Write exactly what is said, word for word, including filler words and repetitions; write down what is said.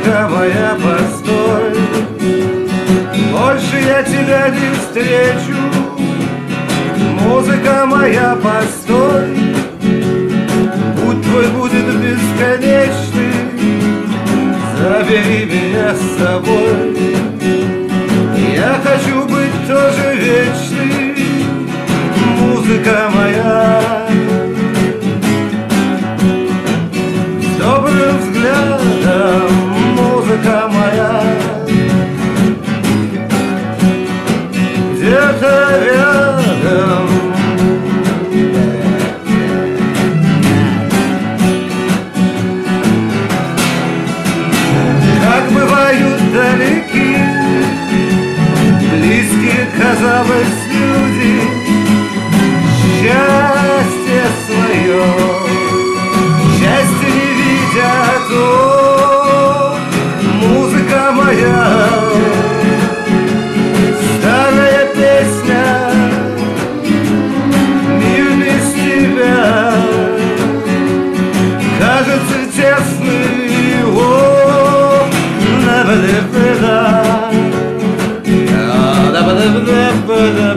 Музыка моя, постой, больше я тебя не встречу. Музыка моя, постой, путь твой будет бесконечный. Забери меня с собой, я хочу быть тоже вечный. Музыка моя, с добрым взглядом, музыка моя, где-то рядом. Как бывают далеки, близкие, казалось, люди, счастье свое, счастье не видят. О, музыка моя, старая песня, мир без тебя кажется тесный. О, да-ба-да-ба-да, да-ба-да-ба-да.